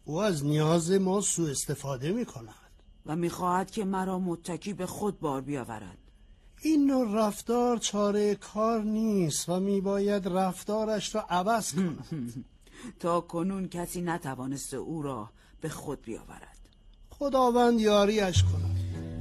او از نیاز ما سوء استفاده می کند و می خواهد که مرا متکی به خود بار بیاورد. این نوع رفتار چاره کار نیست و می باید رفتارش را عوض کند. تا کنون کسی نتوانسته او را به خود بیاورد. خداوند یاریش کند.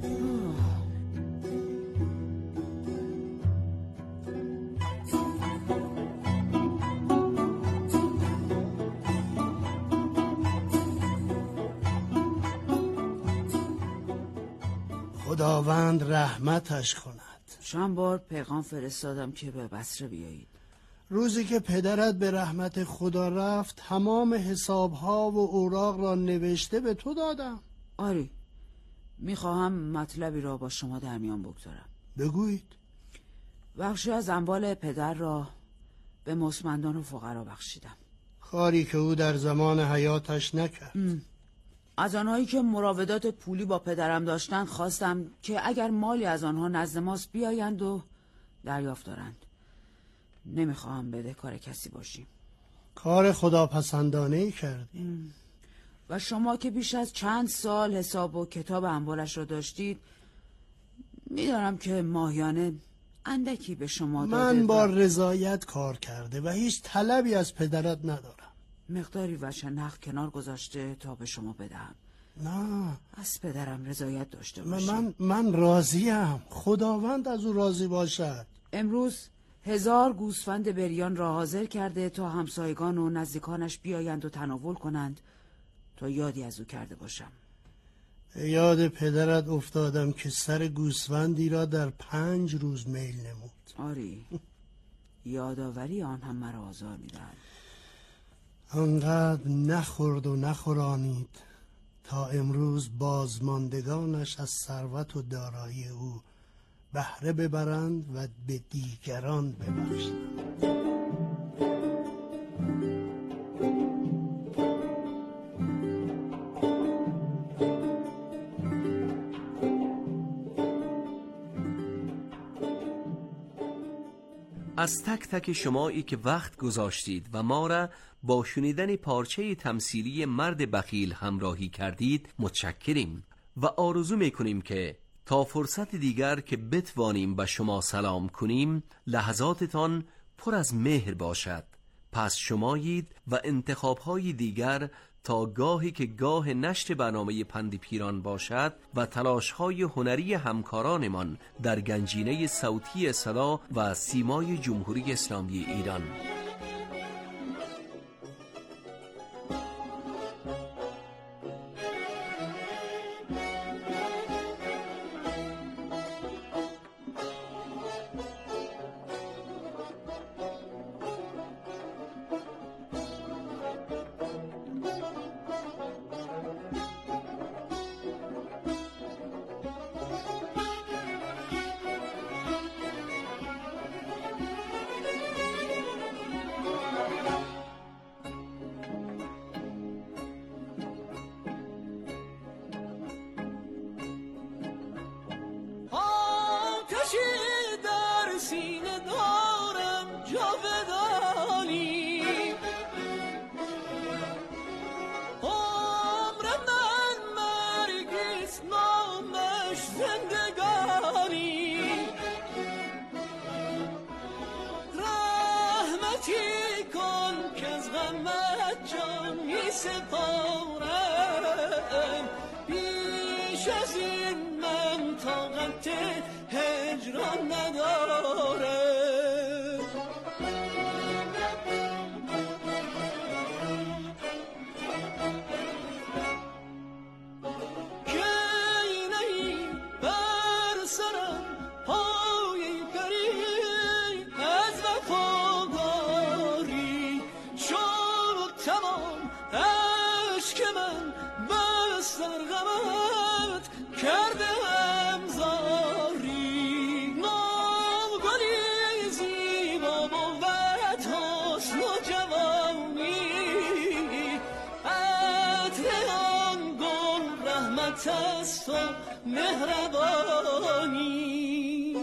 خداوند رحمتش کند. چند بار پیغام فرستادم که به بصره بیایید. روزی که پدرت به رحمت خدا رفت تمام حسابها و اوراق را نوشته به تو دادم. آری، میخواهم مطلبی را با شما در میان بگذارم. بگویید. بخشی از اموال پدر را به مستمندان و فقرا بخشیدم. کاری که او در زمان حیاتش نکرد. از آنهایی که مراودات پولی با پدرم داشتند خواستم که اگر مالی از آنها نزد ماست بیایند و دریافت دارند. نمیخواهم بدهکار کسی باشیم. کار خداپسندانه‌ای کردی. و شما که بیش از چند سال حساب و کتاب اموالش را داشتید، میدانم که ماهیانه اندکی به شما داده. من با رضایت کار کرده و هیچ طلبی از پدرت ندارم. مقداری وجه نقد کنار گذاشته تا به شما بدهم. نه، از پدرم رضایت داشته باشید. من راضیم. خداوند از او راضی باشد. امروز 1000 گوسفند بریان را حاضر کرده تا همسایگان و نزدیکانش بیایند و تناول کنند تا یادی از او کرده باشم. یاد پدرت افتادم که سر گوسفندی را در 5 روز میل نمود. آری، یادآوری آن هم مرا آزار می‌دهد. آنقدر نخورد و نخورانید تا امروز بازماندگانش از ثروت و دارایی او بهره ببرند و به دیگران ببخشند. از تک تک شمایی که وقت گذاشتید و ما را با شنیدن پارچه تمثیلی مرد بخیل همراهی کردید متشکریم و آرزو میکنیم که تا فرصت دیگر که بتوانیم به شما سلام کنیم لحظاتتان پر از مهر باشد. پس شمایید و انتخاب‌های دیگر تا گاهی که گاه نشر برنامه پند پیران باشد و تلاش‌های هنری همکارانمان در گنجینه صوتی صدا و سیمای جمهوری اسلامی ایران. سپارم بیش از این من طاقت هجران ندارم. است و مهربانی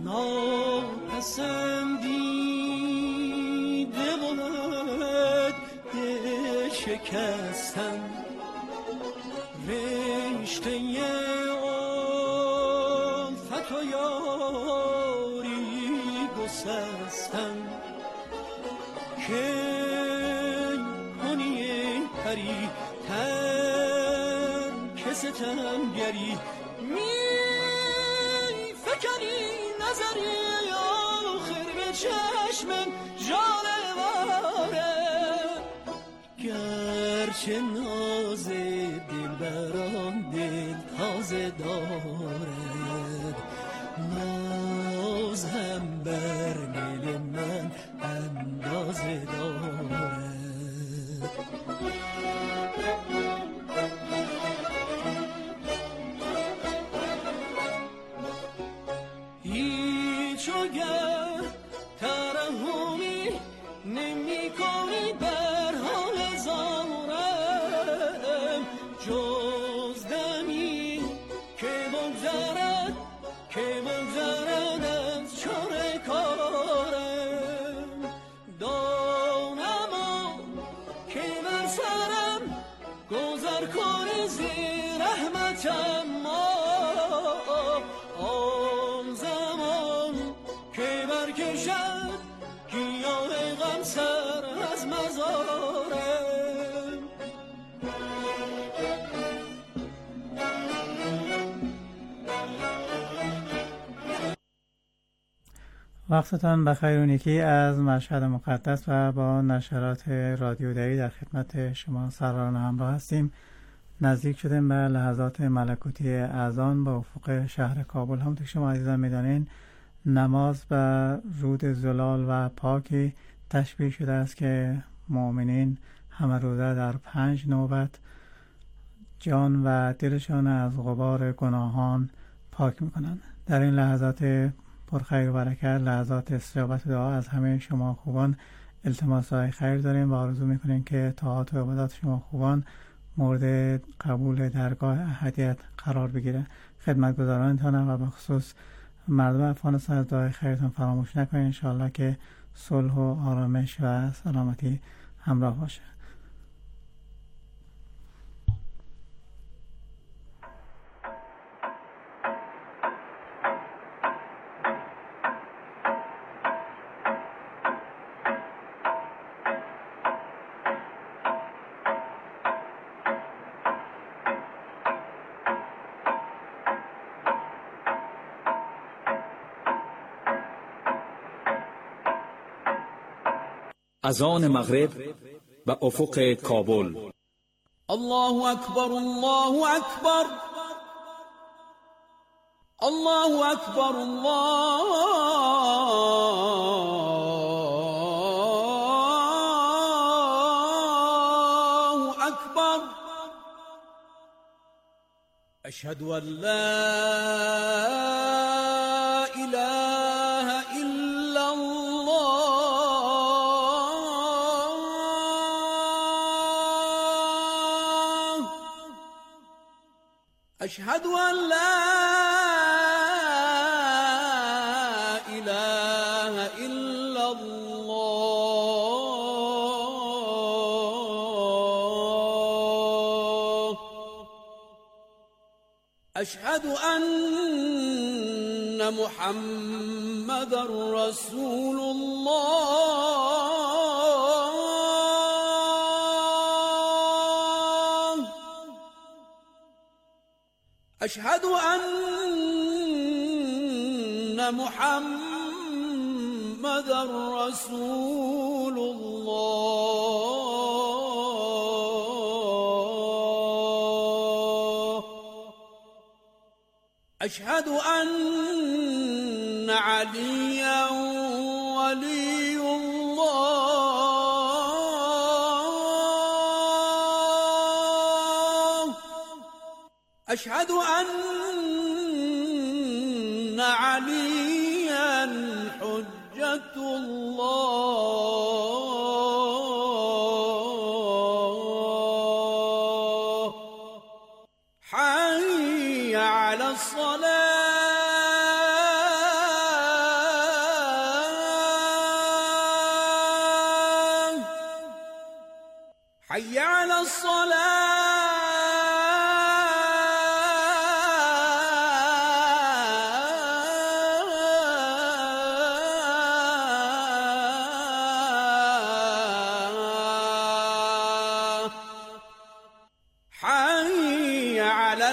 ناپسندیده بود دل شکستن، رشته الفت و یاری گسستن. که کنی پری ترک ستمگری، می فکنی نظری آخر به چشم جانواره. گرچه ناز دلبران دل تازه دارد، ناز هم بر دل من اندازه دارد. هیچ وگر ترحمی نمی کنی بر حال زارم، جز دمی که بگذرد از چاره کارم. دانم که بر سرم گذر کنی زی رحمتم، آن زمان که برکشد گیاه غم سر از مزارم. وقتتان بخیر و نیکی از مشهد مقدس و با نشرات رادیو دری در خدمت شما سروران همراه هستیم. نزدیک شدیم به لحظات ملکوتی اذان با افق شهر کابل. همونطور که شما عزیزان میدانین نماز به رود زلال و پاکی تشبیه شده است که مؤمنین همه روزه در 5 نوبت جان و دلشان از غبار گناهان پاک میکنند. در این لحظات پرخیر و برکت، لحظات استجابت دعا از همه شما خوبان التماس دعای خیر داریم و آرزو میکنیم که طاعات و عبادات شما خوبان مورد قبول درگاه احدیت قرار بگیره. خدمتگزارانتان و به خصوص مردم افغانستان از دعای خیرتان فراموش نکنید. انشاءالله که صلح و آرامش و سلامتی همراه باشه. اذان مغرب به افق کابل. الله اکبر، الله اکبر، الله اکبر، الله اکبر. اشهد ان لا أشهد أن لا إله إلا الله. أشهد أن محمد رسول الله. أشهد أن محمد رسول الله. أشهد أن عليا ولي الله. أشهد أن عليا حجة الله. حي على الصلاة. حي على الصلاة حي على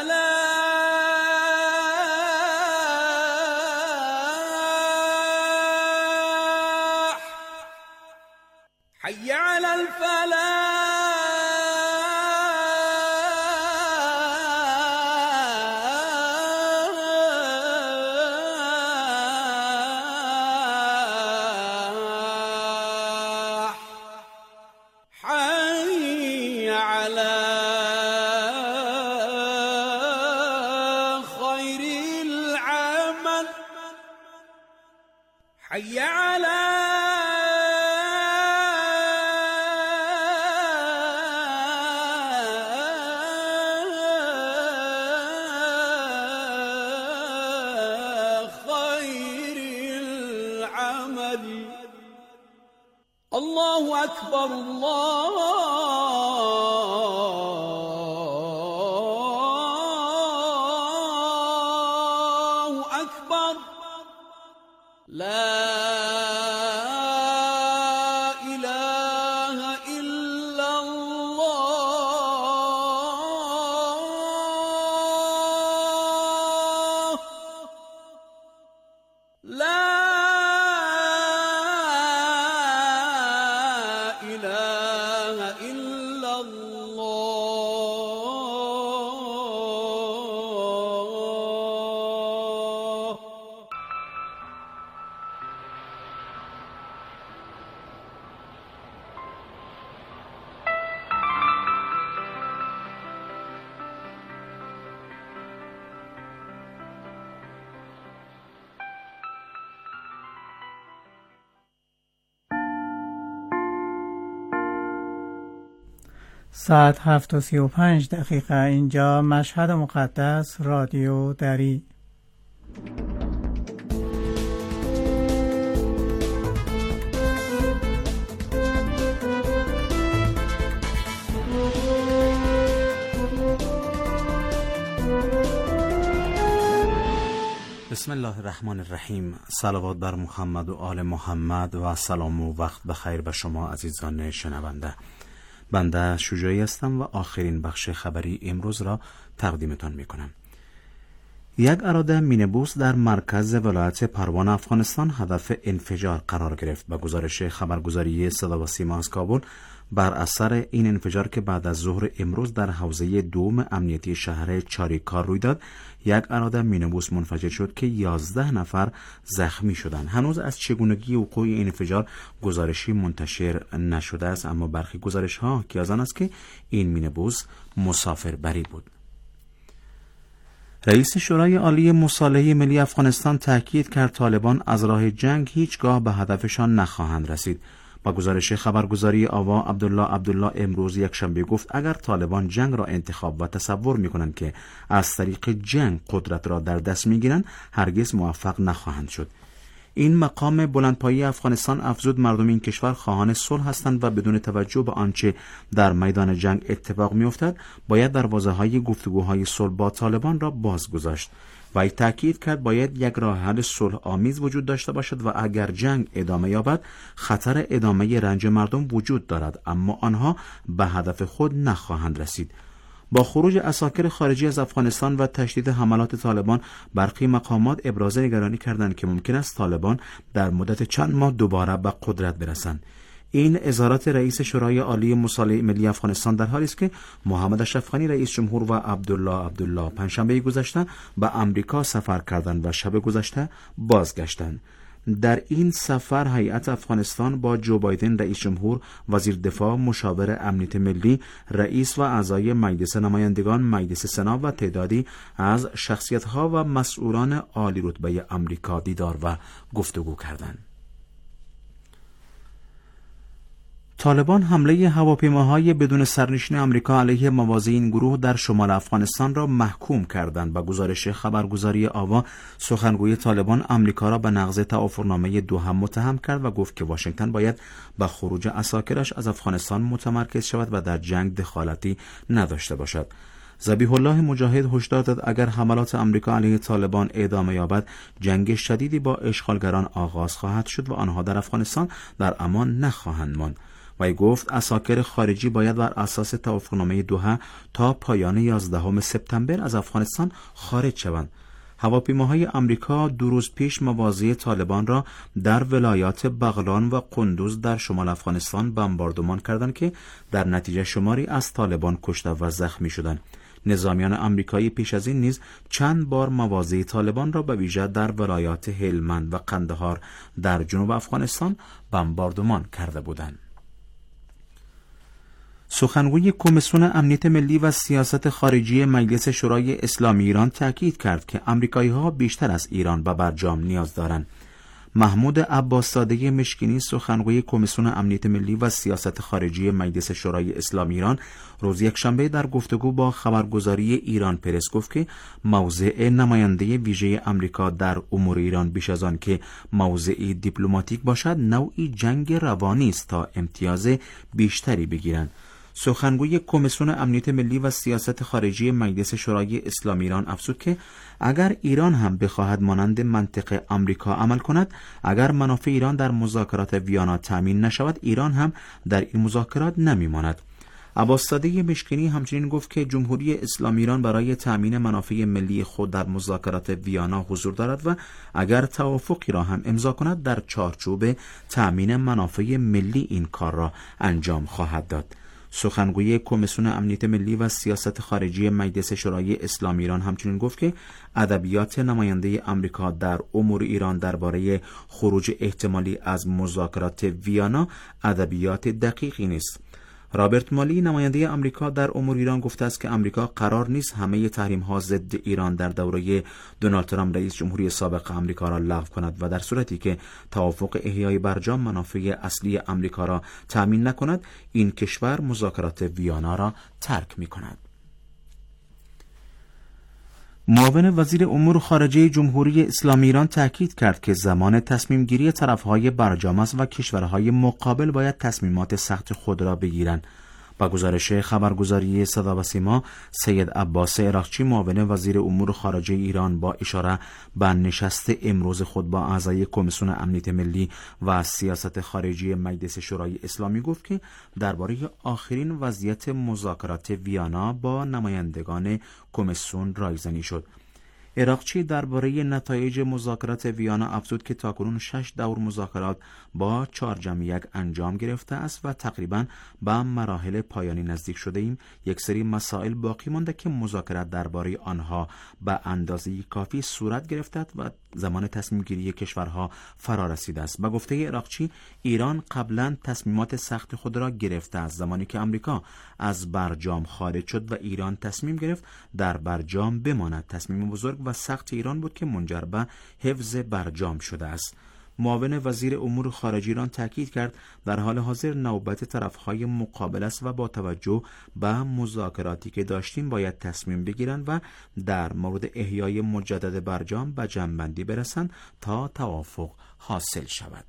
الفلاح حي على الفلاح حي على خير العمل حي على خير العمل. الله أكبر الله أكبر لا إله إلا الله لا إله إلا الله. ساعت 7:35 اینجا مشهد مقدس، رادیو دری. بسم الله الرحمن الرحیم. صلوات بر محمد و آل محمد و سلام و وقت بخیر به شما عزیزان شنونده. بنده شجاعی هستم و آخرین بخش خبری امروز را تقدیمتان می کنم. یک اراده مینیبوس در مرکز ولایت پروان افغانستان هدف انفجار قرار گرفت. به گزارش خبرگزاری صدا و سیما از کابل، بر اثر این انفجار که بعد از ظهر امروز در حوزه دوم امنیتی شهر چاریکار روی داد، یک اراده مینیبوس منفجر شد که 11 نفر زخمی شدند. هنوز از چگونگی وقوع این انفجار گزارشی منتشر نشده است، اما برخی گزارش ها حاکی از آن است که این مینیبوس مسافربری بود. رئیس شورای عالی مصالحه ملی افغانستان تاکید کرد طالبان از راه جنگ هیچگاه به هدفشان نخواهند رسید. با گزارش خبرگزاری آوا، عبدالله امروز یکشنبه گفت اگر طالبان جنگ را انتخاب و تصور می‌کنند که از طریق جنگ قدرت را در دست می‌گیرند، هرگز موفق نخواهند شد. این مقام بلندپایه افغانستان افزود مردم این کشور خواهان صلح هستند و بدون توجه به آنچه در میدان جنگ اتفاق می‌افتد باید دروازه‌های گفتگوهای صلح با طالبان را باز گذاشت. و تاکید کرد باید یک راه حل صلح آمیز وجود داشته باشد و اگر جنگ ادامه یابد خطر ادامه رنج مردم وجود دارد، اما آنها به هدف خود نخواهند رسید. با خروج عساکر خارجی از افغانستان و تشدید حملات طالبان، برخی مقامات ابراز نگرانی کردند که ممکن است طالبان در مدت چند ماه دوباره به قدرت برسند. این اظهارات رئیس شورای عالی مصالحه ملی افغانستان در حالی است که محمد اشرف غنی رئیس جمهور و عبدالله پنجشنبه گذشته به امریکا سفر کردند و شب گذشته بازگشتند. در این سفر هیئت افغانستان با جو بایدن رئیس جمهور، وزیر دفاع، مشاور امنیت ملی، رئیس و اعضای مجلس نمایندگان، مجلس سنا و تعدادی از شخصیت‌ها و مسئولان عالی رتبه امریکا دیدار و گفتگو کردند. طالبان حمله هواپیماهای بدون سرنشین آمریکا علیه مواضع این گروه در شمال افغانستان را محکوم کردند. با گزارش خبرگزاری آوا، سخنگوی طالبان آمریکا را به نقض توافقنامه دوحه متهم کرد و گفت که واشنگتن باید با خروج عساکرش از افغانستان متمرکز شود و در جنگ دخالتی نداشته باشد. ذبیح الله مجاهد هشدار داد اگر حملات آمریکا علیه طالبان ادامه یابد، جنگ شدیدی با اشغالگران آغاز خواهد شد و آنها در افغانستان در امان نخواهند ماند. وی گفت اساکر خارجی باید بر اساس توافقنامه دوحه تا پایان 11 سپتامبر از افغانستان خارج شوند. هواپیماهای آمریکا 2 روز پیش مواضع طالبان را در ولایات بغلان و قندوز در شمال افغانستان بمباردمان کردند که در نتیجه شماری از طالبان کشته و زخمی شدند. نظامیان آمریکایی پیش از این نیز چند بار مواضع طالبان را به ویژه در ولایات هلمند و قندهار در جنوب افغانستان بمباردمان کرده بودند. سخنگوی کمیسیون امنیت ملی و سیاست خارجی مجلس شورای اسلامی ایران تاکید کرد که آمریکایی‌ها بیشتر از ایران به برجام نیاز دارند. محمود عباس‌زاده مشکینی، سخنگوی کمیسیون امنیت ملی و سیاست خارجی مجلس شورای اسلامی ایران، روز یکشنبه در گفتگو با خبرگزاری ایران پرس گفت که موضع نماینده ویژه آمریکا در امور ایران بیش از آن که موضعی دیپلماتیک باشد، نوعی جنگ روانی است تا امتیاز بیشتری بگیرند. سخنگوی کمیسیون امنیت ملی و سیاست خارجی مجلس شورای اسلامی ایران افزود که اگر ایران هم بخواهد مانند منطق آمریکا عمل کند، اگر منافع ایران در مذاکرات ویانا تامین نشود، ایران هم در این مذاکرات نمیماند. عباس‌زاده مشکینی همچنین گفت که جمهوری اسلامی ایران برای تامین منافع ملی خود در مذاکرات ویانا حضور دارد و اگر توافقی را هم امضا کند، در چارچوب تامین منافع ملی این کار را انجام خواهد داد. سخنگوی کمیسیون امنیت ملی و سیاست خارجی مجلس شورای اسلامی ایران همچنین گفت که ادبیات نماینده آمریکا در امور ایران درباره خروج احتمالی از مذاکرات ویانا ادبیات دقیقی نیست. رابرت مالی، نماینده آمریکا در امور ایران، گفته است که آمریکا قرار نیست همه تحریم‌ها ضد ایران در دوره دونالد ترامپ رئیس جمهوری سابق آمریکا را لغو کند و در صورتی که توافق احیای برجام منافع اصلی آمریکا را تامین نکند، این کشور مذاکرات ویانا را ترک می‌کند. معاون وزیر امور خارجه جمهوری اسلامی ایران تاکید کرد که زمان تصمیم گیری طرفهای برجام است و کشورهای مقابل باید تصمیمات سخت خود را بگیرند. با گزارش خبرگزاری صدا و سیما، سید عباس عراقچی، معاون وزیر امور خارجه ایران، با اشاره به نشست امروز خود با اعضای کمیسیون امنیت ملی و سیاست خارجی مجلس شورای اسلامی گفت که درباره آخرین وضعیت مذاکرات ویانا با نمایندگان کمیسیون رایزنی شد. عراقچی درباره نتایج مذاکرات ویانا افزود که تاکنون 6 دور مذاکرات با 4+1 انجام گرفته است و تقریباً به مراحل پایانی نزدیک شده ایم. یک سری مسائل باقی مانده که مذاکرات درباره آنها به اندازه کافی صورت گرفته و زمان تصمیم گیری کشورها فرا رسیده است. با گفته عراقچی، ایران قبلا تصمیمات سخت خود را گرفته است. زمانی که آمریکا از برجام خارج شد و ایران تصمیم گرفت در برجام بماند، تصمیم بزرگ و سخت ایران بود که منجر به حفظ برجام شده است. معاون وزیر امور خارجه ایران تاکید کرد در حال حاضر نوبت طرفهای مقابل است و با توجه به مذاکراتی که داشتیم باید تصمیم بگیرند و در مورد احیای مجدد برجام به جمع‌بندی برسند تا توافق حاصل شود.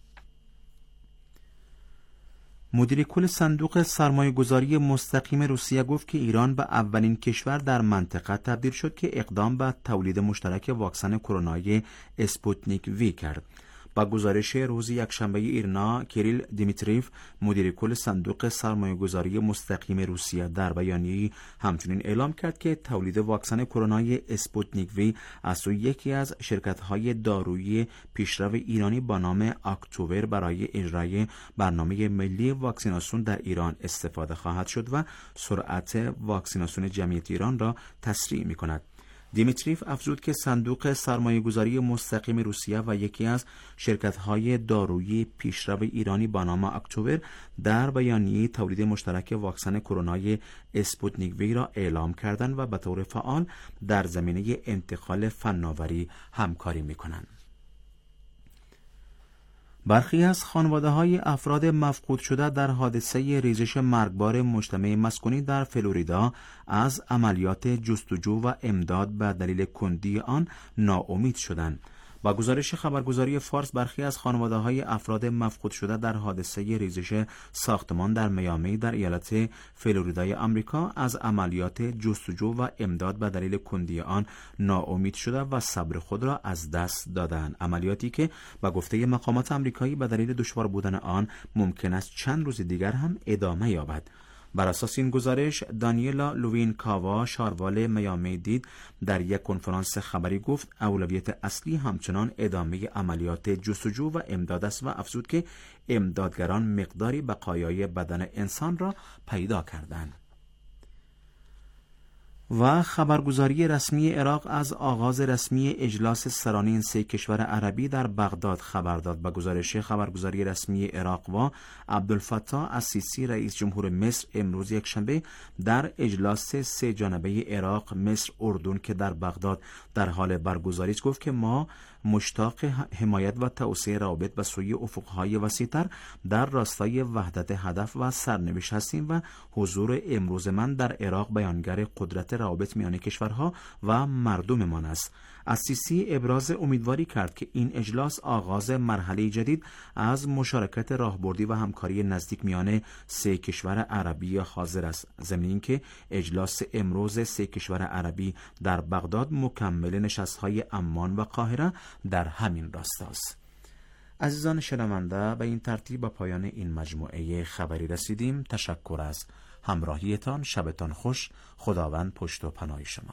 مدیر کل صندوق سرمایه‌گذاری مستقیم روسیه گفت که ایران به اولین کشور در منطقه تبدیل شد که اقدام به تولید مشترک واکسن کرونای اسپوتنیک وی کرد. با گزارش روز یکشنبه ایرنا، کیریل دیمیتریف، مدیر کل صندوق سرمایه‌گذاری مستقیم روسیه، در بیانیه‌ای همچنین اعلام کرد که تولید واکسن کرونای اسپوتنیک وی از سوی یکی از شرکت‌های دارویی پیشرو ایرانی با نام اکتوبر برای اجرای برنامه ملی واکسیناسیون در ایران استفاده خواهد شد و سرعت واکسیناسیون جمعیت ایران را تسریع می‌کند. دیمیتریف افزود که صندوق سرمایه‌گذاری مستقیم روسیه و یکی از شرکت‌های دارویی پیشرو ایرانی با نام اکتوبر در بیانیه تولید مشترک واکسن کرونای اسپوتنیک وی را اعلام کردند و به طور فعال در زمینه انتقال فناوری همکاری می‌کنند. برخی از خانواده‌های افراد مفقود شده در حادثه ریزش مرگبار مجتمع مسکونی در فلوریدا از عملیات جستجو و امداد به دلیل کندی آن ناامید شدند. با گزارش خبرگزاری فارس، برخی از خانواده‌های افراد مفقود شده در حادثه ریزش ساختمان در میامی در ایالت فلوریدای آمریکا از عملیات جستجو و امداد به دلیل کندی آن ناامید شده و صبر خود را از دست دادند. عملیاتی که با گفته مقامات آمریکایی به دلیل دشوار بودن آن ممکن است چند روز دیگر هم ادامه یابد. بر اساس این گزارش، دانیلا لوین کاوا، شاروال میامی دید، در یک کنفرانس خبری گفت اولویت اصلی همچنان ادامه عملیات جستجو و امداد است و افزود که امدادگران مقداری بقایای بدن انسان را پیدا کردند. و خبرگزاری رسمی عراق از آغاز رسمی اجلاس سرانی این سه کشور عربی در بغداد خبر داد. با گزارش خبرگزاری رسمی عراق و عبدالفتاح السیسی، رئیس جمهور مصر، امروز یکشنبه در اجلاس سه جانبه عراق، مصر، اردن که در بغداد در حال برگزاری است گفت که ما مشتاق حمایت و توسعه روابط به سوی افقهای وسیع‌تر در راستای وحدت هدف و سرنوشت هستیم و حضور امروز من در عراق بیانگر قدرت روابط میان کشورها و مردممان است. السیسی ابراز امیدواری کرد که این اجلاس آغاز مرحله جدید از مشارکت راهبردی و همکاری نزدیک میان سه کشور عربی حاضر است. ضمن اینکه اجلاس امروز سه کشور عربی در بغداد مکمل نشست‌های عمان و قاهره در همین راستاست. عزیزان شنونده، به این ترتیب به پایان این مجموعه خبری رسیدیم. تشکر از همراهیتان. شبتان خوش. خداوند پشت و پناه شما.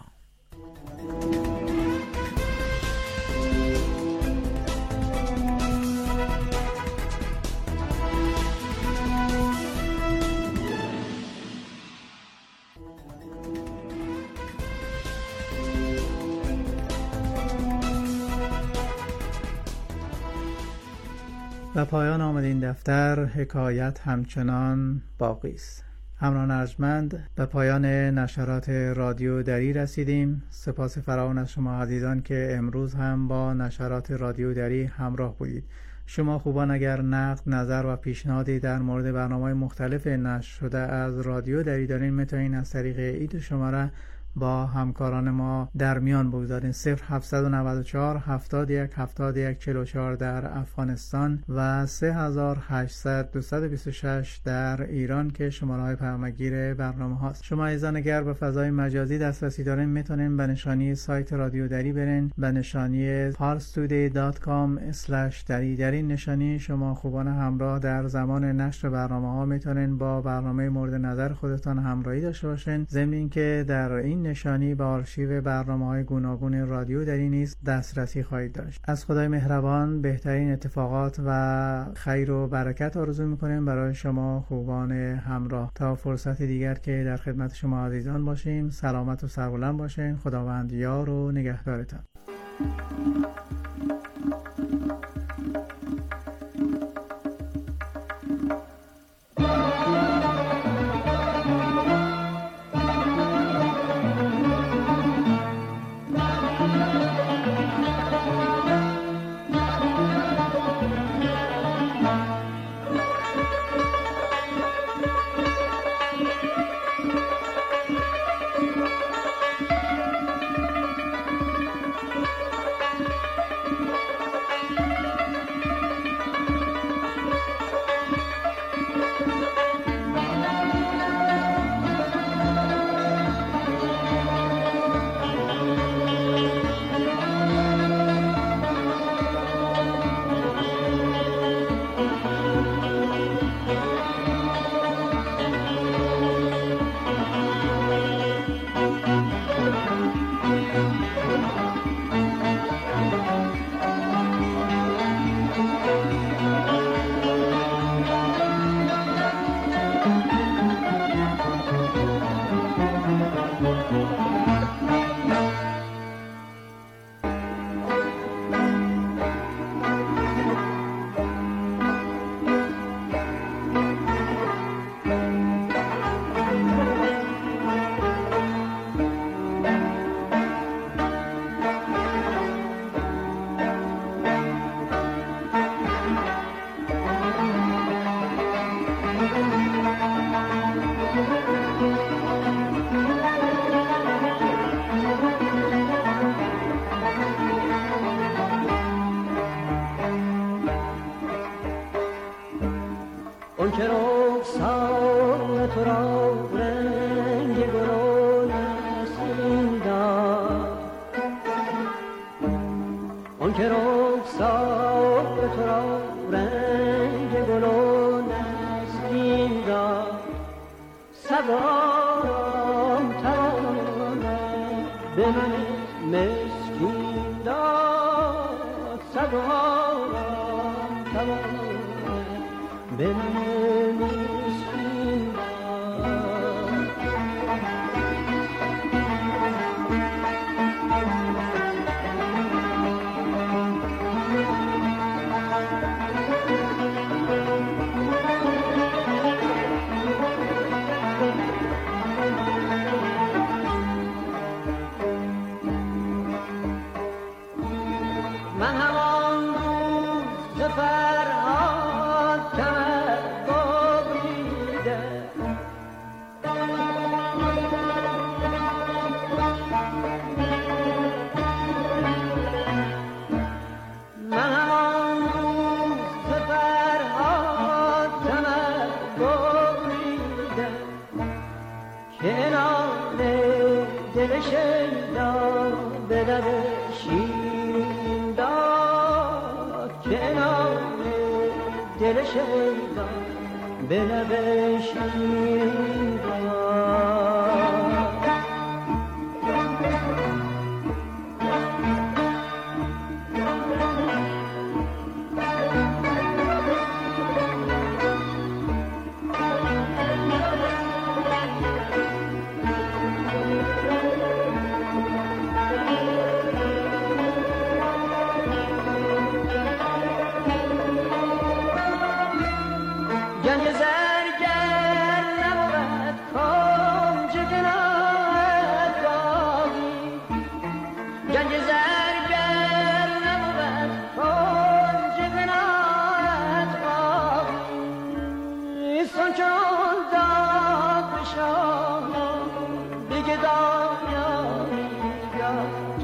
و پایان آمد این دفتر. حکایت همچنان باقی است. همراهان ارجمند، به پایان نشرات رادیو دری رسیدیم. سپاس فراوان از شما عزیزان که امروز هم با نشرات رادیو دری همراه بودید. شما خوبان اگر نقد، نظر و پیشنهادی در مورد برنامه‌های مختلف نشر شده از رادیو دری دارین، میتونین از طریق این شماره با همکاران ما در میان بگذارین. 0794 71 71 44 در افغانستان و 3800 226 در ایران که شماره های پیامگیر برنامه هاست. شما عزیزان اگر به فضای مجازی دسترسی دارین، میتونین به نشانی سایت رادیو دری برین، به نشانی parstoday.com/dari. در این نشانی شما خوبان همراه در زمان نشر برنامه ها میتونین با برنامه مورد نظر خودتان همراهی داشته باشین. ضمن اینکه در این نشانی به آرشیو برنامه‌های گوناگون رادیو دری نیز دسترسی خواهید داشت. از خدای مهربان بهترین اتفاقات و خیر و برکت آرزو می‌کنیم برای شما خوبان همراه. تا فرصت دیگر که در خدمت شما عزیزان باشیم، سلامت و سربلند باشین. خداوند یار و نگهدارتان. که رخسار تو را رنگ گل نسیم داد، آن که رخسار تو را رنگ گل نسیم داد، سوارم توانم به من مسکین داد، سوارم توانم به من مسکین داد. من همان روز ز فرهاد کمر ببریده، من همان روز ز فرهاد کمر ببریده، که عنان دل شیدا به لب شیرین داد، که عنان دل شیدا به لب شیرین داد. گنج زرگر نبود کنج قناعت باقی، گنج زرگر نبود کنج قناعت باقی، سن چون داد بشانم دیگه دانیاری داد.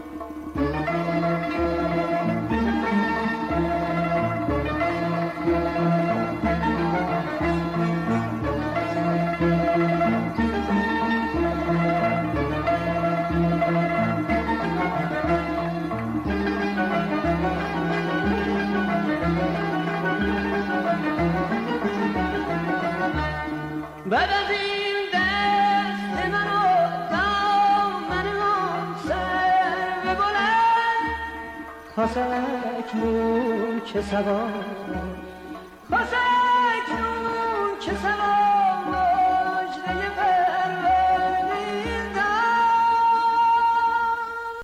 بعد از این دست من و دامن من سر ببلند، خواست اکنون که سوارم، خواست اکنون که سوارم مژده پروردگار داد.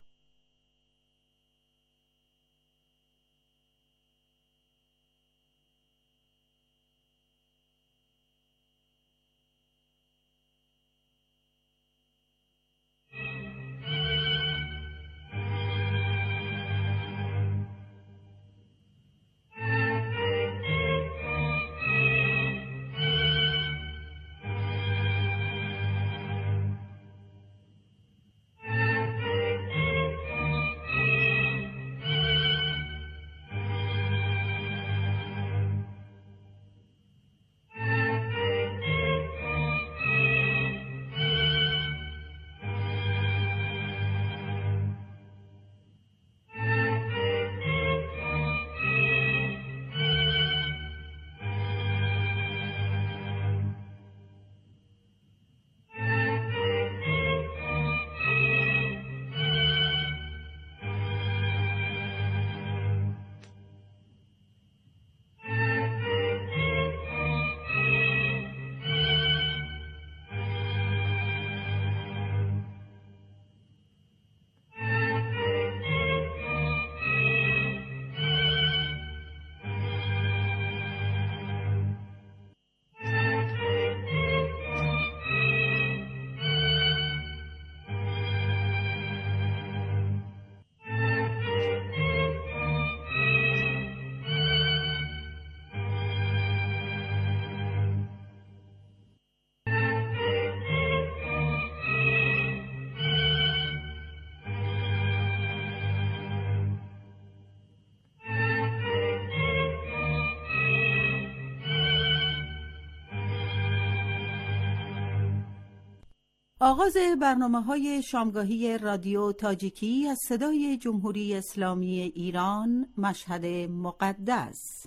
آغاز برنامه‌های شامگاهی رادیو تاجیکی از صدای جمهوری اسلامی ایران، مشهد مقدس.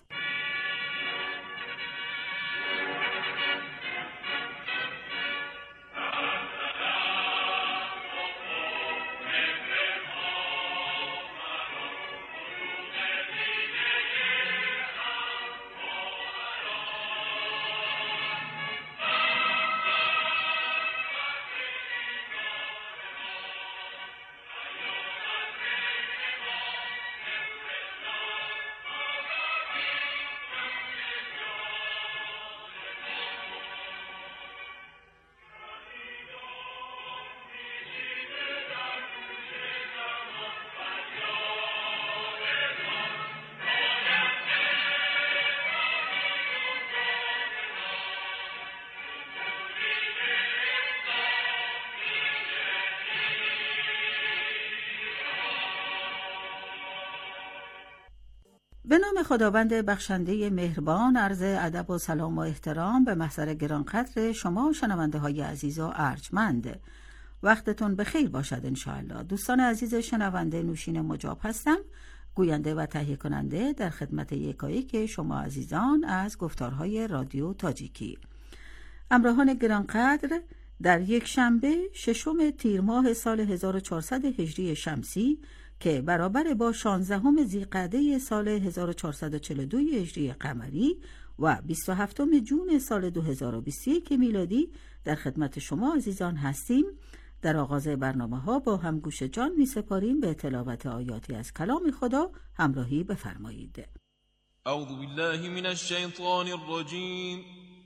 به نام خداوند بخشنده مهربان، عرض ادب و سلام و احترام به محضر گرانقدر شما شنونده های عزیز و ارجمند. وقتتون بخیر باشد انشاءالله. دوستان عزیز شنونده، نوشین مجاب هستم، گوینده و تهیه کننده در خدمت یکایک شما عزیزان از گفتارهای رادیو تاجیکی. همراهان گرانقدر، در یک شنبه 6 تیر ماه سال 1400 هجری شمسی که برابر با 16 ذیقعده سال 1442 هجری قمری و 27 جون سال 2021 میلادی در خدمت شما عزیزان هستیم. در آغاز برنامه‌ها با هم گوش جان می‌سپاریم به تلاوت آیاتی از کلام خدا. همراهی بفرمایید. اعوذ بالله من الشیطان الرجیم.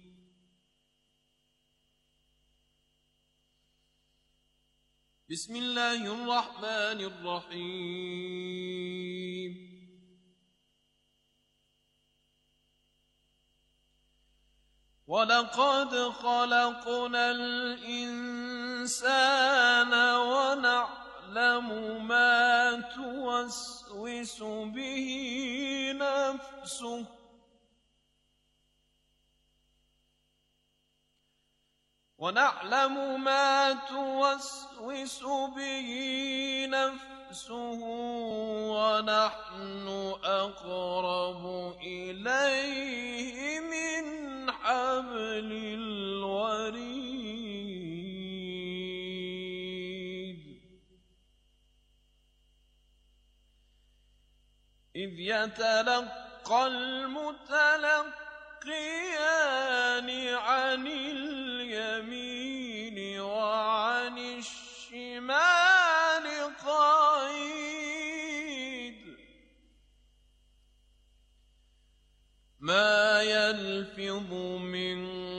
بسم الله الرحمن الرحیم. ولقد خلقنا الإنسان ونعلم ما توسوس به نفسه ونعلم ما توسوس به نفسه ونحن أقرب إليه من حبل الوريد إذ يتلقى المتلقيان عن اليمين وعن الشمال قعيد ما يلفظ من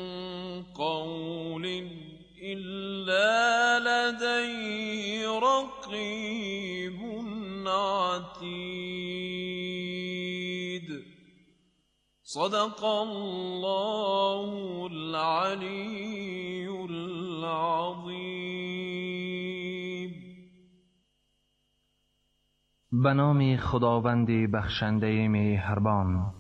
قول إلا لديه رقيب عتيد. صدق الله العلی العظیم. به نام خداوند بخشنده مهربان.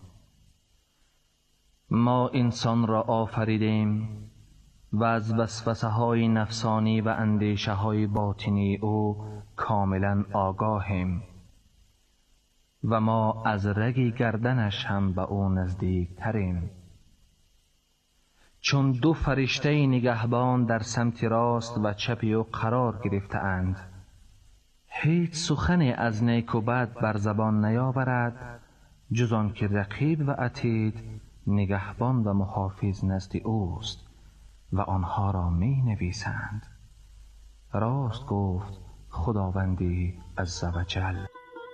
ما انسان را آفریدیم و از وسوسه های نفسانی و اندیشه های باطنی او کاملا آگاهیم و ما از رگ گردنش هم به او نزدیک تریم. چون دو فرشته نگهبان در سمت راست و چپ او قرار گرفته اند، هیچ سخن از نیک و بد بر زبان نیاورد جز آن که رقیب و عتید نگهبان و محافظ نزد اوست و آنها را می نویسند. راست گفت خداوندی عزوجل.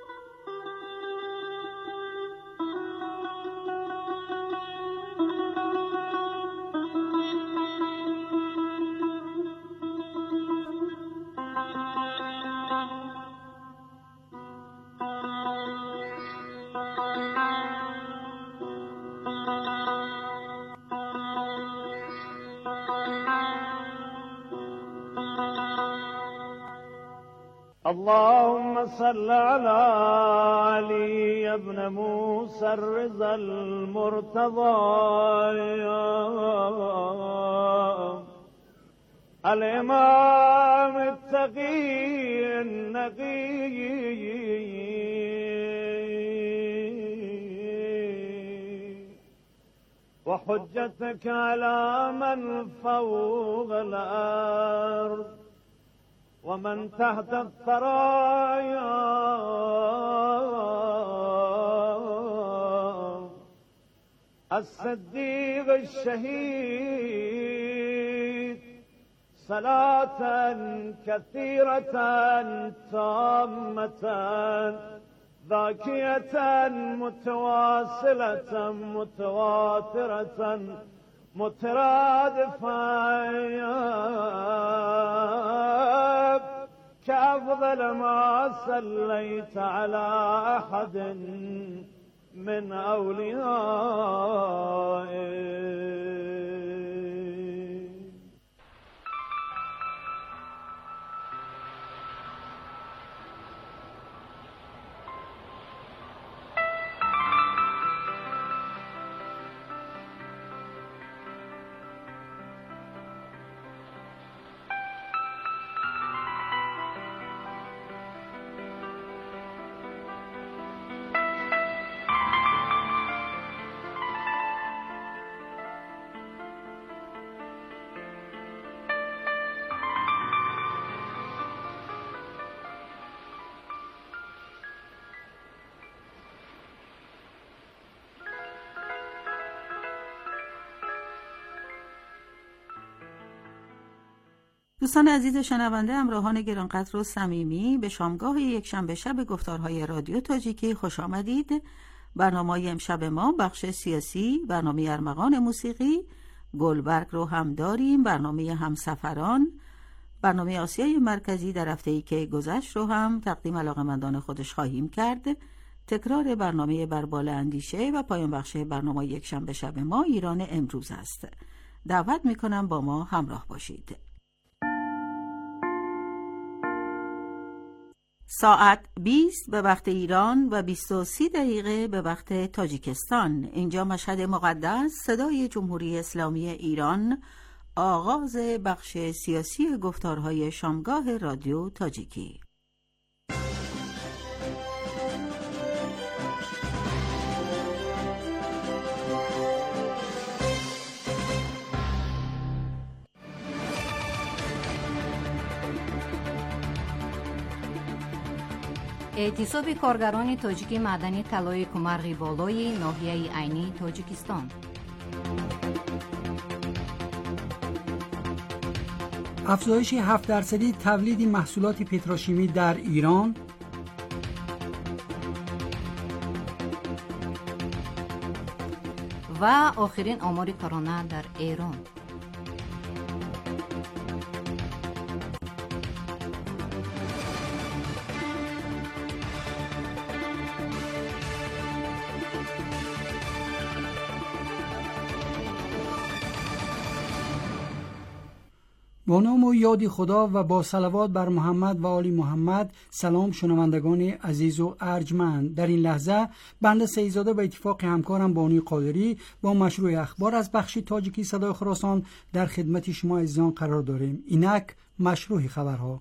اللهم صل على علي ابن موسى الرضا المرتضى الإمام التقي النقي وحجتك على من فوق الأرض ومن تحت الثرايا الصديق الشهيد صلاة كثيرة تامة ذاكية متواصلة متواترة مترادفة كأفضل ما صليت على أحد من أوليائك. دوستان عزیز شنونده، همراهان گرانقدر و صمیمی، به شامگاه یکشنبه شب گفتارهای رادیو تاجیکی خوش آمدید. برنامه امشب ما بخش سیاسی، برنامه ارمغان موسیقی، گلبرگ رو هم داریم، برنامه همسفران، برنامه آسیای مرکزی در هفته‌ای که گذشت رو هم تقدیم علاقه‌مندان خودش خواهیم کرد. تکرار برنامه بربال اندیشه و پایان بخش برنامه یکشنبه شب ما ایران امروز است. دعوت می‌کنم با ما همراه باشید. ساعت 20 به وقت ایران و 23 دقیقه به وقت تاجیکستان. اینجا مشهد مقدس، صدای جمهوری اسلامی ایران، آغاز بخش سیاسی گفتارهای شامگاه رادیو تاجیکی. اعتصاب کارگران تاجیک معدنی طلای کمرغ بالای ناحیه عینی تاجیکستان. افزایش 7% تولید محصولات پتروشیمی در ایران. و آخرین آمار کرونا در ایران. با نام و یاد خدا و با صلوات بر محمد و آل محمد. سلام شنوندگان عزیز و ارجمند. در این لحظه بنده سیدزاده به اتفاق همکارم بانوی قادری با مشروع اخبار از بخش تاجیکی صدای خراسان در خدمت شما عزیزان قرار داریم. اینک مشروع خبرها.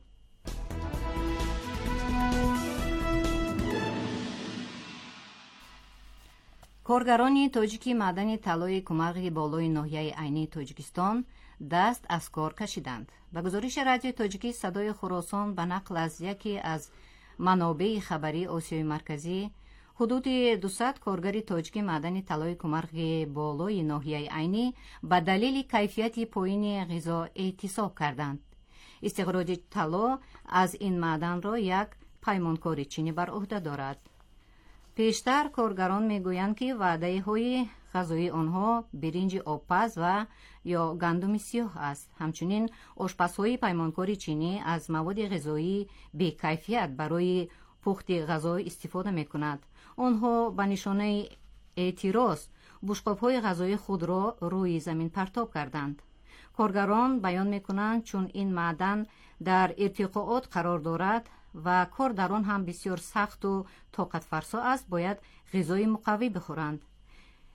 کارگران تاجیکی معدن طلای کمرغ بالای ناحیه عینی تاجیکستان دست از کار کشیدند. به گزارش رادیو تاجیکی صدای خراسان به نقل از یکی از منابع خبری آسیای مرکزی، حدود 200 کارگر تاجیکی معدن طلای کمرغ بالای ناحیه عینی به دلیل کیفیت پایین غذا اعتصاب کردند. استخراج طلا از این معدن را یک پیمانکار چینی بر عهده دارد. پیشتر کارگران میگویند که وعده های غذایی آنها برنج آبپز و یا گندم سیاه است. همچنین آشپزهای پیمانکار چینی از مواد غذایی بی کیفیت برای پخت غذا استفاده میکند. آنها به نشانه اعتراض بشقاب‌های غذایی خود را روی زمین پرتاب کردند. کارگران بیان میکنند چون این معدن در ارتفاعات قرار دارد و کار در آن هم بسیار سخت و طاقت فرسا است، باید غذای مقوی بخورند.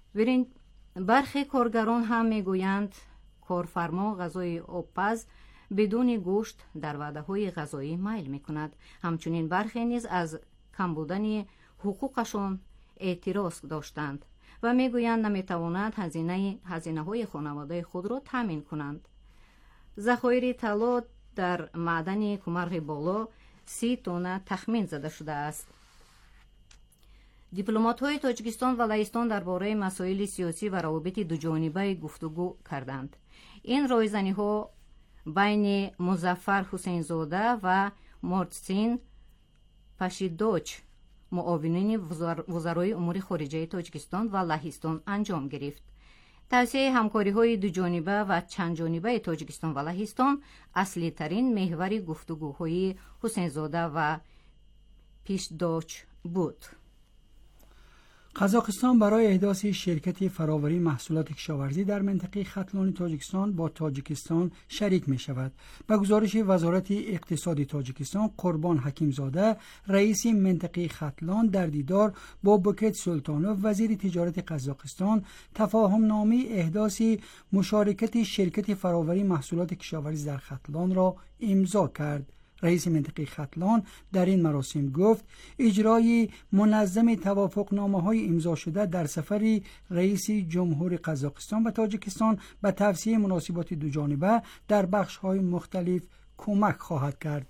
برخی کارگران هم میگویند کارفرما غذای آبپز بدون گوشت در وعده‌های غذایی میل می‌کند. همچنین برخی نیز از کم بودن حقوقشون اعتراض داشتند و میگویند نمیتواند هزینه‌های خانواده خود را تامین کنند. ذخایر طلا در معدن کومرغ بالا 30 تن تخمین زده شده است. دیپلمات‌های تاجیکستان و لهستان درباره مسائل سیاسی و روابط دوجانبه گفتگو کردند. این رایزنی‌ها بین مظفر حسین زاده و مرتسین پشیدوچ معاونین وزرای امور خارجه تاجیکستان و لهستان انجام گرفت. توسعه همکاری‌های دوجانبه و چندجانبه تاجیکستان و لهستان اصلی ترین محور گفتگوهای حسین زاده و پیشدوچ بود. قزاقستان برای احداث شرکت فراوری محصولات کشاورزی در منطقه ختلان تاجیکستان با تاجیکستان شریک می شود. به گزارش وزارت اقتصاد تاجیکستان، قربان حکیمزاده رئیس منطقه ختلان در دیدار با بوکت سلطانوف وزیر تجارت قزاقستان تفاهم نامه احداث مشارکت شرکت فراوری محصولات کشاورزی در ختلان را امضا کرد. رئیس منطقه ختلان در این مراسم گفت اجرای منظم توافقنامه‌های امضا شده در سفر رئیس جمهور قزاقستان و تاجیکستان به توسعه مناسبات دوجانبه در بخش‌های مختلف کمک خواهد کرد.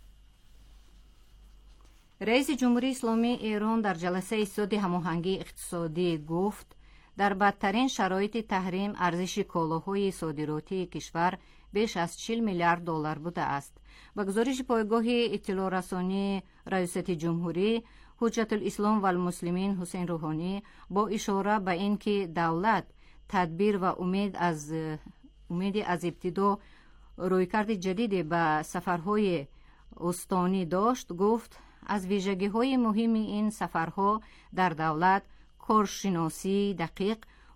رئیس جمهوری اسلامی ایران در جلسه ایستاد هماهنگی اقتصادی گفت در بدترین شرایط تحریم ارزش کالاهای صادراتی کشور بیش از 40 میلیارد دلار بوده است. با گزارش پایگاه اطلاع رسانی ریاست جمهوری، حجت الاسلام و المسلمین حسین روحانی با اشاره به اینکه دولت تدبیر و امید از ابتدا رویکرد جدید به سفرهای استانی داشت، گفت از ویژگی‌های مهم این سفرها در دولت کارشناسی دقیق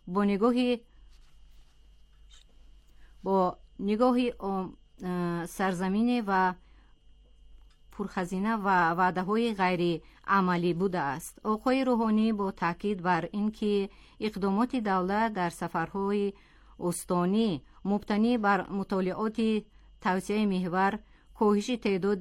با نگاهی سرزمینی و پرخزینه و وعده‌های غیر عملی بوده است. آقای روحانی با تاکید بر اینکه اقدامات دولت در سفرهای استانی مبتنی بر مطالعات توسعه محور، کاهش تعداد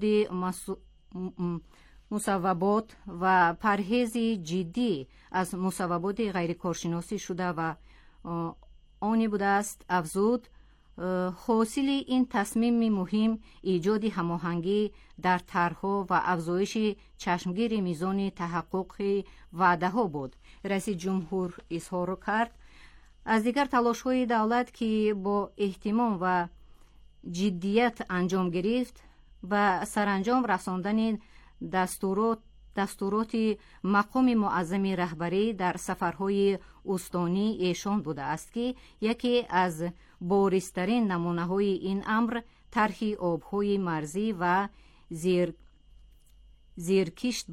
مصوبات و پرهیز جدی از مصوبات غیر کارشناسی شده و آنی بوده است، افزود حاصل این تصمیم مهم ایجاد هماهنگی در طرح‌ها و افزایش چشمگیر میزان تحقق وعده‌ها بود. رئیس جمهور اظهار کرد از دیگر تلاش‌های دولت که با اهتمام و جدیت انجام گرفت و سرانجام رساندن دستورات مقام معظم رهبری در سفرهای استانی ایشان بوده است که یکی از بارزترین نمونه‌های این امر طرح آب‌های مرزی و زیرکشت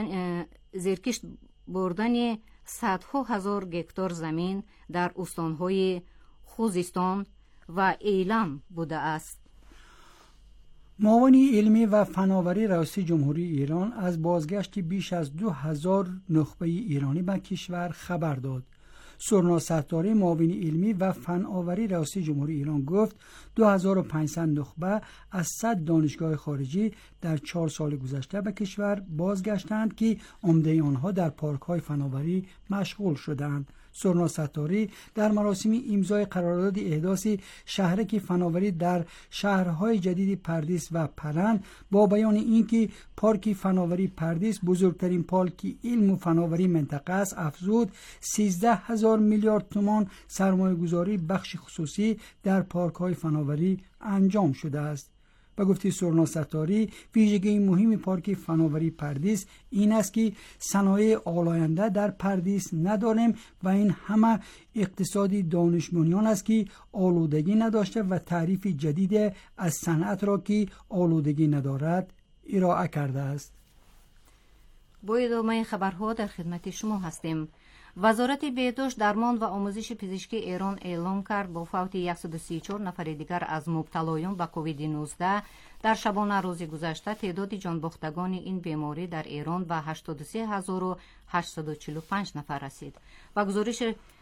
بردن صدها هزار گکتار زمین در استان‌های خوزستان و ایلام بوده است. معاون علمی و فناوری رئیس جمهوری ایران از بازگشت بیش از 2000 نخبه ایرانی به کشور خبر داد. سرنا ستاری معاون علمی و فناوری رئیس جمهوری ایران گفت 2500 نخبه از 100 دانشگاه خارجی در 4 سال گذشته به کشور بازگشتند که عمده آنها در پارک‌های فناوری مشغول شدند. سرنا ستاری در مراسم امضای قرارداد احداث شهرک فناوری در شهرهای جدید پردیس و پرند با بیان اینکه پارک فناوری پردیس بزرگترین پارک علم و فناوری منطقه است، افزود 13,000 میلیارد تومان سرمایه گذاری بخش خصوصی در پارک های فناوری انجام شده است. به گفته سرنا ستاری ویژگی مهم پارک فناوری پردیس این است که صنایع آلاینده در پردیس نداریم و این همه اقتصادی دانش بنیان است که آلودگی نداشته و تعریف جدید از صنعت را که آلودگی ندارد ارائه کرده است. با ادامه خبرها در خدمت شما هستیم. وزارت بهداشت، درمان و آموزش پزشکی ایران اعلام کرد با فوت 134 نفر دیگر از مبتلایان به کووید 19 در شبانه روز گذشته تعداد جانباختگان این بیماری در ایران به 83845 نفر رسید. با گزارش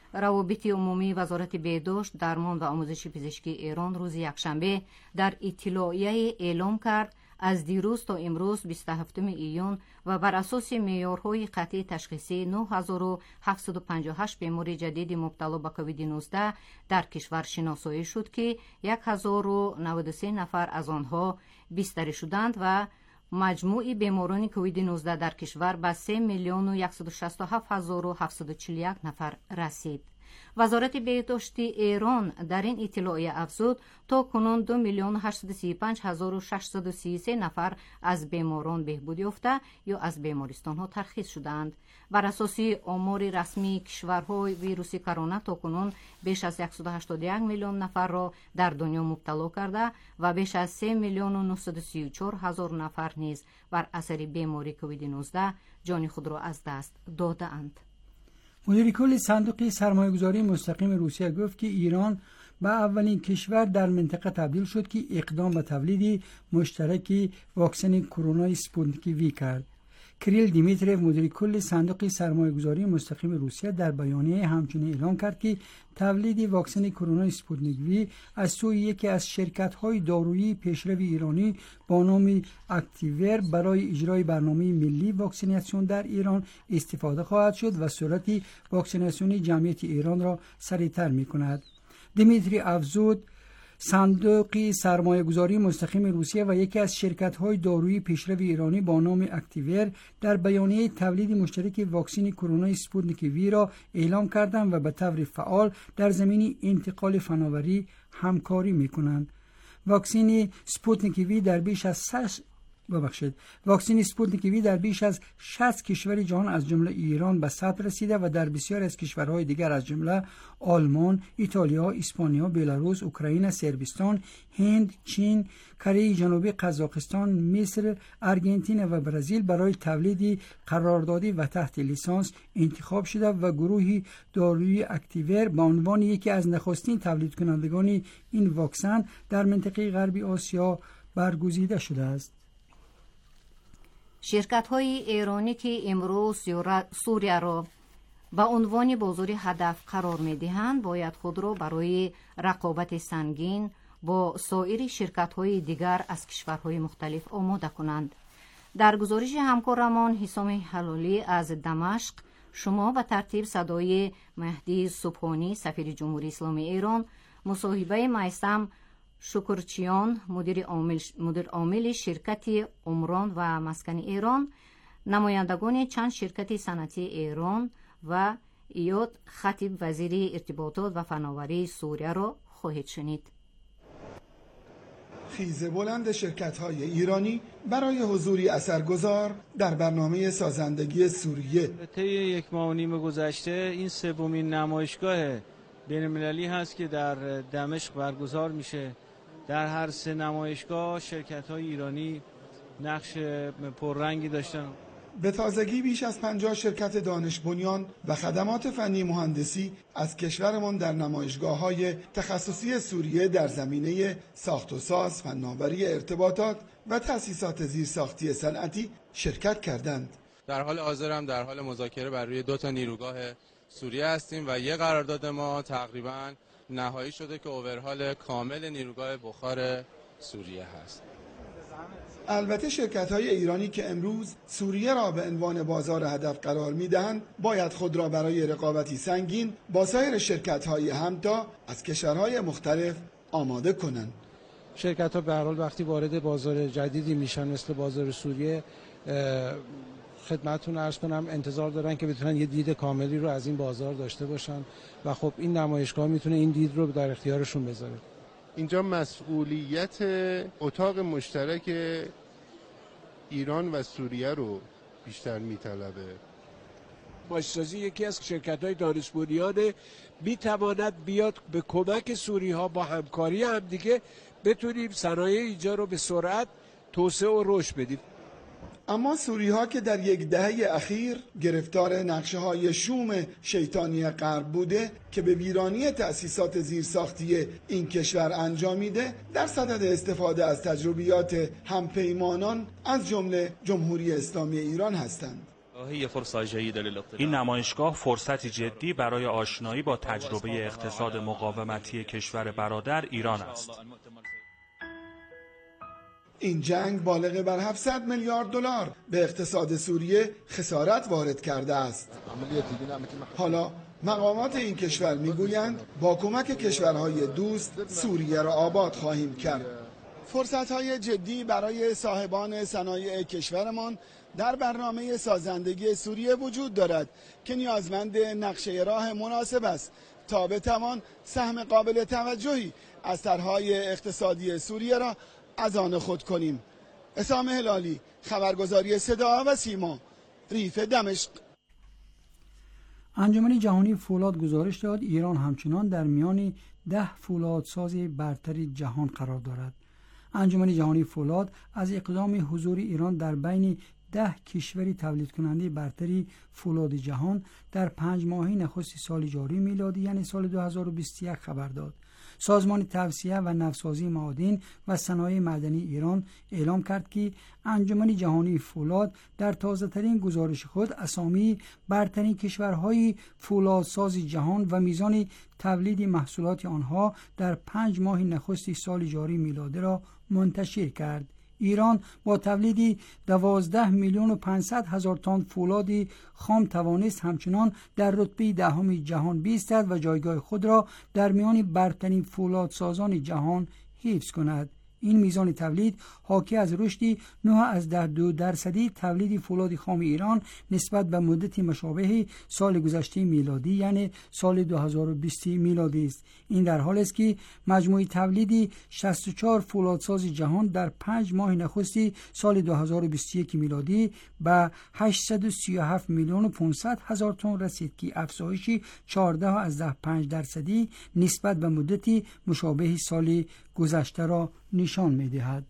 روابط عمومی وزارت بهداشت، درمان و آموزش پزشکی ایران روز یکشنبه در اطلاعیه اعلام کرد از دیروز تا امروز 27 ایون و بر اساس معیارهای قطعی تشخیصی 9758 بیمار جدید مبتلا به کووید 19 در کشور شناسایی شد که 1093 نفر از آنها بستری شدند و مجموع بیماران کووید 19 در کشور به 3,167,741 نفر رسید. وزارت بهداشت ایران در این اطلاعیه افزود تا کنون 2,835,633 نفر از بیماران بهبود یافته یا از بیمارستان ها ترخیص شدند. بر اساس آمار رسمی کشورهای ویروس کرونا تا کنون بیش از 181 میلیون نفر را در دنیا مبتلا کرده و بیش از 3,934,000 نفر نیز بر اثر بیماری کووید 19 جان خود را از دست داده اند. مدیر کل صندوق سرمایه‌گذاری مستقیم روسیه گفت که ایران به اولین کشور در منطقه تبدیل شد که اقدام به تولید مشترک واکسن کرونا اسپوتنیک وی کرد. کریل دیمیتریف مدیر کل صندوق سرمایه‌گذاری مستقیم روسیه در بیانیه همچنین اعلام کرد که تولید واکسن کرونا اسپوتنیک وی از سوی یکی از شرکت‌های دارویی پیشرو ایرانی با نام اکتیور برای اجرای برنامه ملی واکسیناسیون در ایران استفاده خواهد شد و سرعت واکسیناسیون جمعیت ایران را سریع‌تر می‌کند. دیمیتری افزود صندوق سرمایه‌گذاری مستقیم روسیه و یکی از شرکت‌های دارویی پیشرو ایرانی با نام اکتیور در بیانیه تولید مشترک واکسن کرونا اسپوتنیک وی را اعلام کردند و به طور فعال در زمینه انتقال فناوری همکاری می‌کنند. واکسن اسپوتنیک وی در بیش از 60 کشور جهان از جمله ایران به ثبت رسیده و در بسیار از کشورهای دیگر از جمله آلمان، ایتالیا، اسپانیا، بلاروس، اوکراین، صربستان، هند، چین، کره جنوبی، قزاقستان، مصر، آرژانتین و برزیل برای تولید قراردادی و تحت لیسانس انتخاب شده و گروه دارویی اکتیور به عنوان یکی از نخستین تولید کنندگان این واکسن در منطقه غربی آسیا برگزیده شده است. شرکت‌های ایرانی که امروز سوریه را به عنوان بازار هدف قرار می‌دهند باید خود را برای رقابت سنگین با سایر شرکت‌های دیگر از کشورهای مختلف آماده کنند. در گزارش همکارمان حسام حلالی از دمشق شما به ترتیب صدای مهدی صبحانی سفیر جمهوری اسلامی ایران، مصاحبه میثم شکرچیان مدیر عامل شرکت عمران و مسکن ایران، نمایندگان چند شرکت صنعتی ایران و ایاد خطیب وزیر ارتباطات و فناوری سوریه را خواهید شنید. خیزه بلند شرکت‌های ایرانی برای حضوری اثرگذار در برنامه سازندگی سوریه. طی 1.5 ماه گذشته این سومین نمایشگاه بین‌المللی هست که در دمشق برگزار میشه. در هر 3 نمایشگاه شرکت‌های ایرانی نقش پررنگی داشتن. به تازگی بیش از 50 شرکت دانش بنیان و خدمات فنی مهندسی از کشورمان در نمایشگاه‌های تخصصی سوریه در زمینه ساخت و ساز، فناوری ارتباطات و تأسیسات زیرساختی صنعتی شرکت کردند. در حال حاضر هم در حال مذاکره بر روی 2 نیروگاه سوریه هستیم و یه قرارداد ما تقریباً نهایی شده که اوورهال کامل نیروگاه بخار سوریه هست. البته شرکت‌های ایرانی که امروز سوریه را به عنوان بازار هدف قرار می‌دهند باید خود را برای رقابتی سنگین با سایر شرکت‌های همتا از کشورهای مختلف آماده کنند. شرکت‌ها به هر حال وقتی وارد بازار جدیدی میشن مثل بازار سوریه، خدمتتون عرض کنم انتظار دارن که بتونن یه دید کاملی رو از این بازار داشته باشن و خب این نمایشگاه میتونه این دید رو در اختیارشون بذاره. اینجا مسئولیت اتاق مشترک ایران و سوریه رو بیشتر میطلبه. باشسازی یکی از شرکت‌های دانش بنیانه، میتواند بیاد به کمک سوری‌ها با همکاری همدیگه بتونیم صنایع اینجا رو به سرعت توسعه و رشد بدیم. اما سوری‌ها که در 10 دهه اخیر گرفتار نقشه‌های شوم شیطانی غرب بوده که به ویرانی تأسیسات زیرساختی این کشور انجامیده، در صدد استفاده از تجربیات همپیمانان از جمله جمهوری اسلامی ایران هستند. این نمایشگاه فرصتی جدی برای آشنایی با تجربه اقتصاد مقاومتی کشور برادر ایران است. این جنگ بالغ بر 700 میلیارد دلار به اقتصاد سوریه خسارت وارد کرده است. حالا مقامات این کشور میگویند با کمک کشورهای دوست سوریه را آباد خواهیم کرد. فرصت‌های جدی برای صاحبان صنایع کشورمان در برنامه سازندگی سوریه وجود دارد که نیازمند نقشه راه مناسب است تا بتوان سهم قابل توجهی از طرح‌های اقتصادی سوریه را از آن خود کنیم. اسام هلالی، خبرگزاری صدا و سیما، ریف دمشق. انجمن جهانی فولاد گزارش داد ایران همچنان در میان 10 فولادساز برتر جهان قرار دارد. انجمن جهانی فولاد از اقدام حضور ایران در بین 10 کشوری تولید کننده برتری فولاد جهان در 5 ماهه نخست سال جاری میلادی یعنی سال 2021 خبر داد. سازمان توسعه و نوسازی معادن و صنایع معدنی ایران اعلام کرد که انجمن جهانی فولاد در تازه‌ترین گزارش خود اسامی برترین کشورهای فولادساز جهان و میزان تولید محصولات آنها در 5 ماه نخست سال جاری میلادی را منتشر کرد. ایران با تولید 12,500,000 تن فولاد خام توانست همچنان در رتبه دهم جهان بایستد و جایگاه خود را در میان برترین فولادسازان جهان حفظ کند. این میزان تولید حاکی از رشد 9.2% تولید فولاد خام ایران نسبت به مدت مشابه سال گذشته میلادی یعنی سال 2020 میلادی است. این در حالی است که مجموع تولید 64 فولادساز جهان در 5 ماه نخست سال 2021 میلادی به 837,500,000 تن رسید که افزایش 14.5% نسبت به مدت مشابه سال گذشته را نشان می‌دهد.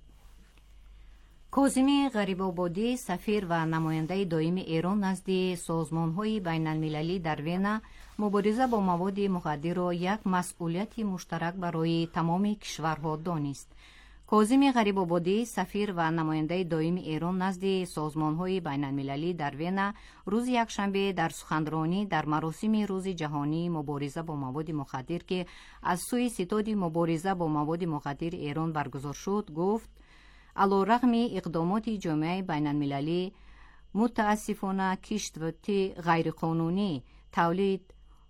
کاظمی غریب‌آبادی سفیر و نماینده دائم ایران نزد سازمان‌های بین‌المللی در وینا مبارزه با مواد مخدر را یک مسئولیت مشترک برای تمام کشورها دانست. کاظمی غریب‌آبادی سفیر و نماینده دائم ایران نزد سازمان‌های بین‌المللی در وینا روز یکشنبه در سخنرانی در مراسم روز جهانی مبارزه با مواد مخدر که از سوی ستاد مبارزه با مواد مخدر ایران برگزار شد گفت علی‌رغم اقدامات جامعه بین‌المللی متاسفانه کشت غیرقانونی تولید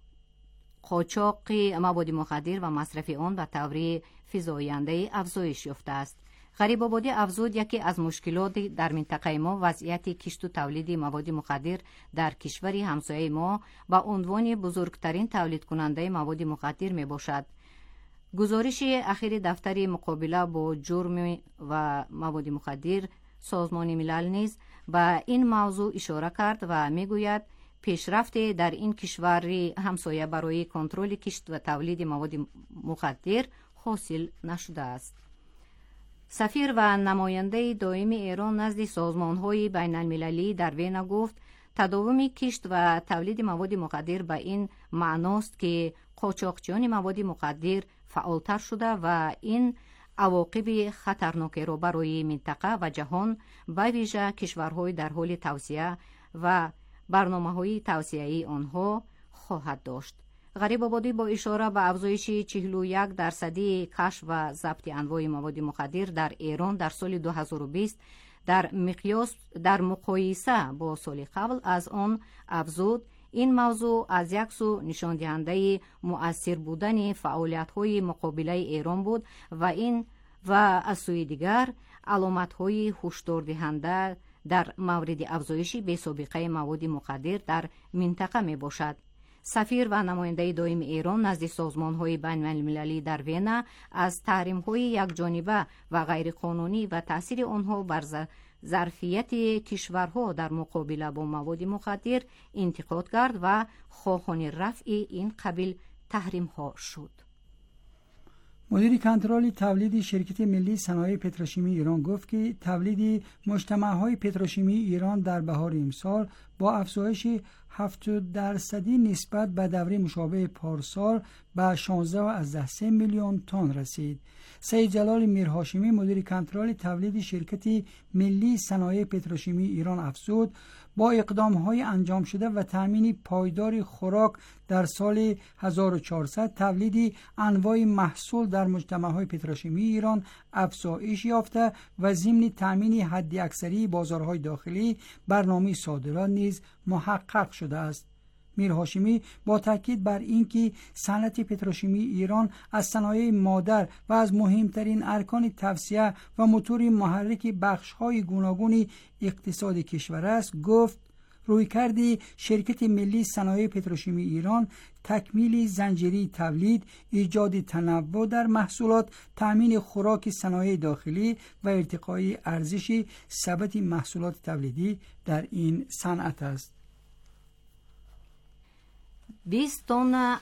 قاچاق مواد مخدر و مصرف آن به طور فزاینده افزایش یافته است. غریب‌آبادی افزود یکی از مشکلات در منطقه ما وضعیت کشت و تولید مواد مخدر در کشور همسایه ما به عنوان بزرگترین تولید کننده مواد مخدر می باشد. گزارش اخیر دفتر مقابله با جرم و مواد مخدر سازمان ملل نیز به این موضوع اشاره کرد و می گوید پیشرفت در این کشور همسایه برای کنترل کشت و تولید مواد مخدر حاصل نشده است. سفیر و نماینده دائم ایران نزد سازمان‌های بین‌المللی در وینا گفت تداوم کشت و تولید مواد مخدر به این معناست که قاچاقچیان مواد مخدر فعالتر شده و این عواقب خطرناکی را برای منطقه و جهان به ویژه کشورهای در حال توسعه و برنامه‌های توسعه‌ای آنها خواهد داشت. غریب‌آبادی با اشاره به افزایش 41% کشف و ضبط انواع مواد مخدر در ایران در سال 2020 در مقایسه با سال قبل از آن افزود این موضوع از یک سو نشان دهنده مؤثر بودن فعالیت‌های مقابله ایران بود و از سوی دیگر علامت‌های هشدار دهنده در مورد افزایش بی‌سابقه مواد مخدر در منطقه می باشد. سفیر و نماینده دائم ایران نزد سازمان‌های بین‌المللی در وینا از تحریم‌های یکجانبه و غیرقانونی و تأثیر آنها بر ظرفیت کشورها در مقابله با مواد مخدر انتقاد کرد و خواهان رفع این قبیل تحریم‌ها شد. مدیر کنترل تولید شرکت ملی صنایع پتروشیمی ایران گفت که تولید مجتمع‌های پتروشیمی ایران در بهار امسال با افزایش 70% نسبت به دوره مشابه پارسال به 16.3 میلیون تن رسید. سید جلال میرهاشمی مدیر کنترل تولید شرکت ملی صنایع پتروشیمی ایران افزود با اقدام‌های انجام شده و تأمین پایدار خوراک در سال 1400 تولید انواع محصول در مجتمع‌های پتروشیمی ایران افزایش یافته و ضمن تأمین حداکثری بازارهای داخلی برنامه صادرات نیز محقق شده است. میرهاشمی با تاکید بر اینکه صنعت پتروشیمی ایران از صنایع مادر و از مهمترین ارکان توسعه و موتور محرک بخش‌های گوناگون اقتصاد کشور است، گفت رویکرد شرکت ملی صنایع پتروشیمی ایران تکمیل زنجیره تولید، ایجاد تنوع در محصولات، تأمین خوراک صنایع داخلی و ارتقای ارزش ثبت محصولات تولیدی در این صنعت است. 20 تن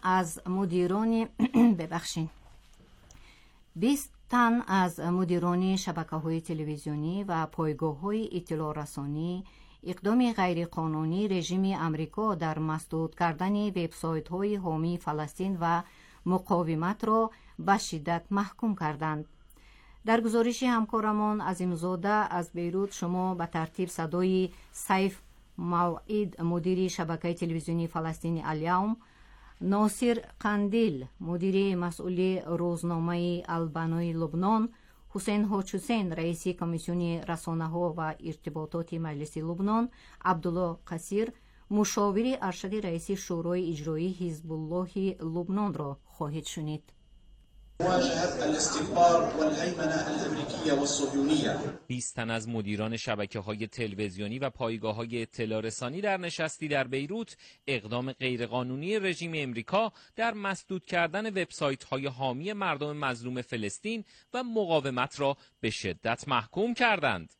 از مدیران شبکه‌های تلویزیونی و پایگاه‌های اطلاع رسانی اقدام غیرقانونی رژیم امریکا در مسدود کردن وبسایت‌های حامی فلسطین و مقاومت را به شدت محکوم کردند. در گزارش همکارمان عظیم‌زاده از بیروت شما به ترتیب صدای سیف موعد مدیر شبکه تلویزیونی فلسطین الیوم، ناصر قندیل مدیر مسئول روزنامه البنای لبنان، حسین حاج حسین رئیس کمیسیون رسانه‌ها و ارتباطات مجلس لبنان، عبدالله قصیر مشاور ارشد رئیس شورای اجرایی حزب الله لبنان را خواهید شنید. مواجهة الاستكبار والهيمنة الأمريكية والصهيونية. 20 تن از مدیران شبکه‌های تلویزیونی و پایگاه‌های اطلاع رسانی در نشستی در بیروت اقدام غیرقانونی رژیم امریکا در مسدود کردن وبسایت‌های حامی مردم مظلوم فلسطین و مقاومت را به شدت محکوم کردند.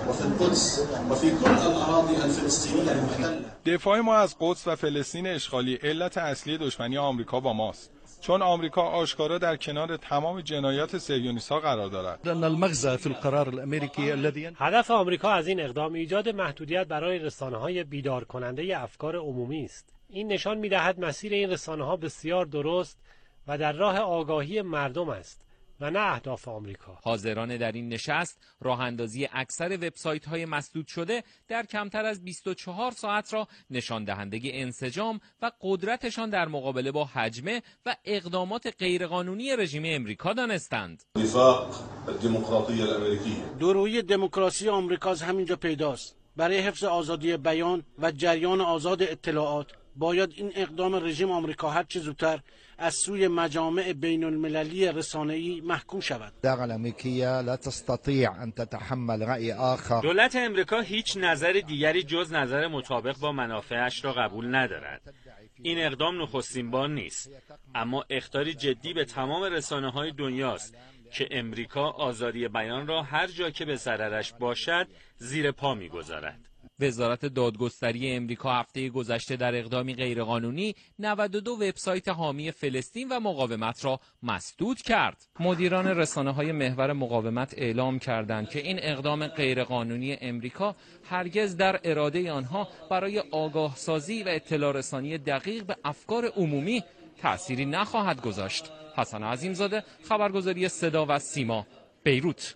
دفاع ما از قدس و فلسطین اشغالی علت اصلی دشمنی آمریکا با ماست، چون آمریکا آشکارا در کنار تمام جنایات صهیونیست‌ها قرار دارد. هدف آمریکا از این اقدام ایجاد محدودیت برای رسانه‌های بیدار کننده افکار عمومی است. این نشان می‌دهد مسیر این رسانه‌ها بسیار درست و در راه آگاهی مردم است و نه اهداف آمریکا. حاضران در این نشست راه اندازی اکثر وبسایت‌های مسدود شده در کمتر از 24 ساعت را نشان دهنده انسجام و قدرتشان در مقابله با حجمه و اقدامات غیرقانونی رژیم امریکا دانستند. دورویی دموکراسی آمریکا از همینجا پیداست. برای حفظ آزادی بیان و جریان آزاد اطلاعات باید این اقدام رژیم آمریکا هر چه زودتر از سوی مجامع بین المللی رسانه‌ای محکوم شود. دولت امریکا هیچ نظر دیگری جز نظر مطابق با منافعش را قبول ندارد. این اقدام نخستین بار نیست، اما اخطاری جدی به تمام رسانه‌های دنیاست که امریکا آزادی بیان را هر جا که به ضررش باشد زیر پا می‌گذارد. وزارت دادگستری امریکا هفته گذشته در اقدامی غیرقانونی 92 وبسایت حامی فلسطین و مقاومت را مسدود کرد. مدیران رسانه‌های محور مقاومت اعلام کردند که این اقدام غیرقانونی امریکا هرگز در اراده آنها برای آگاه سازی و اطلاع رسانی دقیق به افکار عمومی تأثیری نخواهد گذاشت. حسن عظیم‌زاده، خبرگزاری صدا و سیما، بیروت.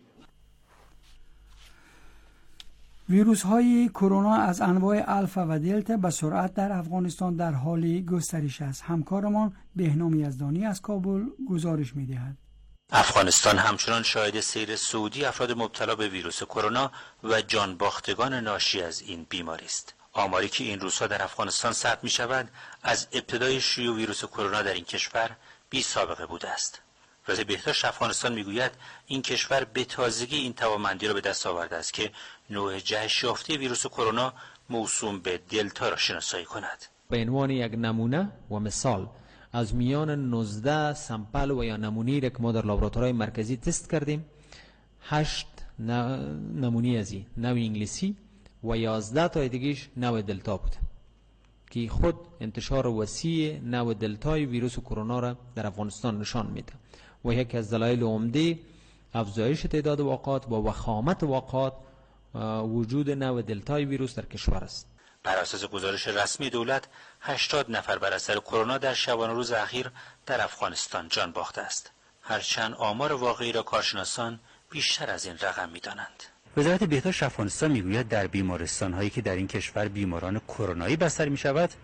ویروس های کرونا از انواع الفا و دلتا به سرعت در افغانستان در حال گسترش است. همکارمان بهنام یزدانی از کابل گزارش می‌دهد. افغانستان همچنان شاهد سیر صعودی افراد مبتلا به ویروس کرونا و جانباختگان ناشی از این بیماری است. آماری که این روزها در افغانستان ثبت می‌شود از ابتدای شیوع ویروس کرونا در این کشور بی سابقه بوده است. وزیر بهداشت افغانستان میگوید این کشور به تازگی این توانمندی را به دست آورده است که نوع جهش یافته ویروس کرونا موسوم به دلتا را شناسایی کند. به عنوان یک نمونه و مثال از میان 19 سامپل و یا نمونه‌ای که ما در لابراتوارهای مرکزی تست کردیم، 8 نمونه از نوع انگلیسی و 11 تا دیگه‌اش نوع دلتا بود که خود انتشار وسیع نوع دلتای ویروس کرونا را در افغانستان نشان میده و یکی از دلایل عمده افزایش تعداد واقعات و وخامت واقعات وجود نوع دلتای ویروس در کشور است. بر اساس گزارش رسمی دولت 80 نفر بر اثر کرونا در شبانه روز اخیر در افغانستان جان باخته است، هرچند آمار واقعی را کارشناسان بیشتر از این رقم می‌دانند. وزارت بهداشت افغانستان میگوید در بیمارستان‌هایی که در این کشور بیماران کرونایی بستر می‌شود